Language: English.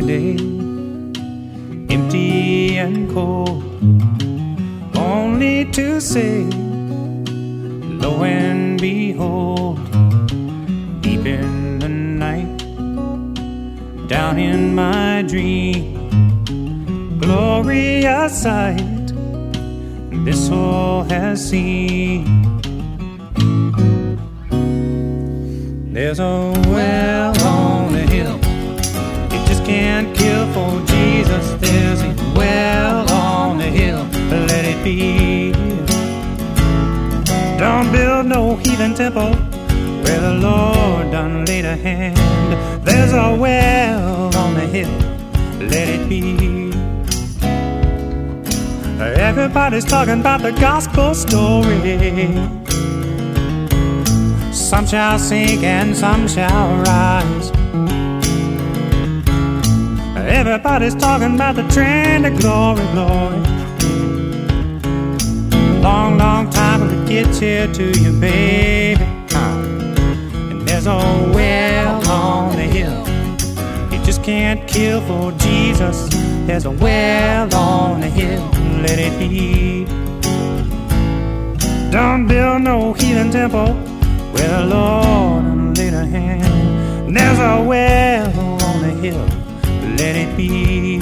day, empty and cold, only to say, lo and behold, deep in the night, down in my dream, glorious sight this soul has seen. There's a well on the hill, it just can't kill for Jesus. There's a well on the hill, let it be. Don't build no heathen temple where the Lord done laid a hand. There's a well on the hill, let it be. Everybody's talking about the gospel story. Some shall sink and some shall rise. Everybody's talking about the trend of glory, glory. Long, long time till it gets here to you, baby. And there's a well on the hill, you just can't kill for Jesus. There's a well on the hill, let it be. Don't build no heathen temple where the Lord laid a hand. There's a well on the hill, let it be.